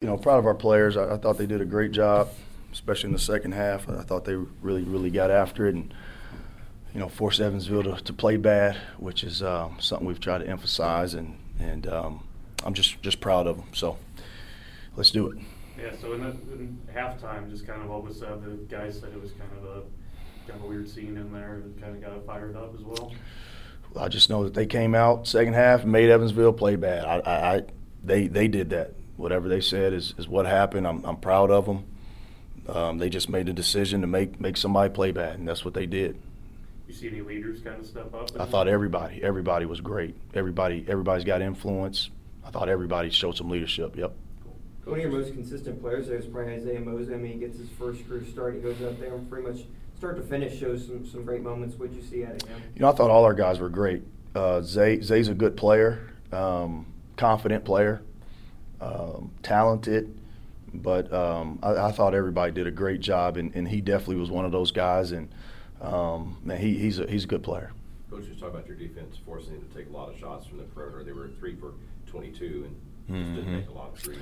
proud of our players. I thought they did a great job, especially in the second half. I thought they really, really got after it and, forced Evansville to play bad, which is something we've tried to emphasize, and I'm just proud of them. So let's do it. Yeah, so in halftime, just kind of what was said, the guys said it was kind of a weird scene in there and kind of got it fired up as well. I just know that they came out second half and made Evansville play bad. They did that. Whatever they said is what happened. I'm proud of them. They just made the decision to make somebody play bad, and that's what they did. You see any leaders kind of step up? I thought everybody was great. Everybody's got influence. I thought everybody showed some leadership. Yep. One of your most consistent players there is probably Isaiah Mose. I mean, he gets his first career start. He goes out there and pretty much start to finish shows some great moments. What did you see out of him? I thought all our guys were great. Zay's a good player, confident player, talented, but I thought everybody did a great job, and he definitely was one of those guys. And man, he's a good player. Coach, just talk about your defense forcing them to take a lot of shots from the perimeter. They were 3 for 22 and just didn't make a lot of threes.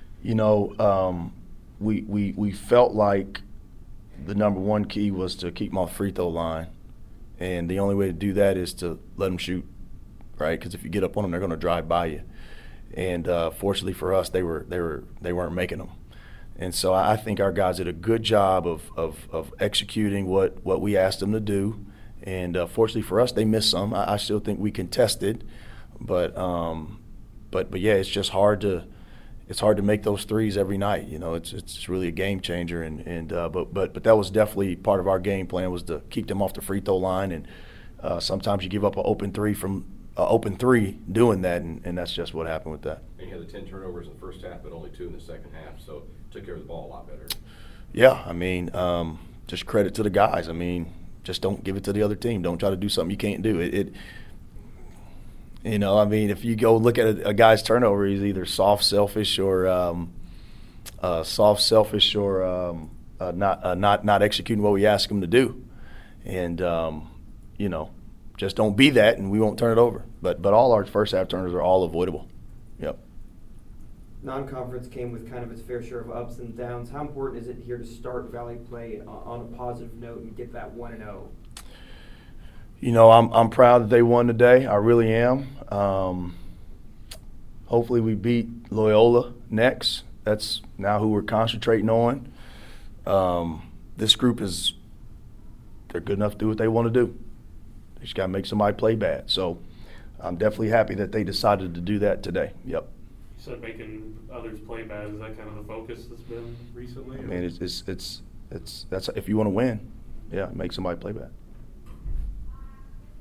We felt like the number one key was to keep them off the free throw line, and the only way to do that is to let them shoot, right? Because if you get up on them, they're going to drive by you. And fortunately for us, they weren't making them. And so I think our guys did a good job of executing what we asked them to do. And fortunately for us, they missed some. I still think we contested, but yeah, it's just hard to make those threes every night. It's really a game changer. But that was definitely part of our game plan, was to keep them off the free throw line. And sometimes you give up an open three doing that, and that's just what happened with that. And you had the 10 turnovers in the first half, but only 2 in the second half, so took care of the ball a lot better. Yeah, just credit to the guys. Just don't give it to the other team. Don't try to do something you can't do. If you go look at a guy's turnover, he's either soft, selfish, or not executing what we ask him to do. And just don't be that, and we won't turn it over. But all our first half turnovers are all avoidable. Yep. Non-conference came with kind of its fair share of ups and downs. How important is it here to start Valley play on a positive note and get that 1-0? I'm proud that they won today. I really am. Hopefully we beat Loyola next. That's now who we're concentrating on. This group they're good enough to do what they want to do. They just got to make somebody play bad. So I'm definitely happy that they decided to do that today. Yep. You said making others play bad. Is that kind of the focus that's been recently? It's that's if you want to win, yeah, make somebody play bad.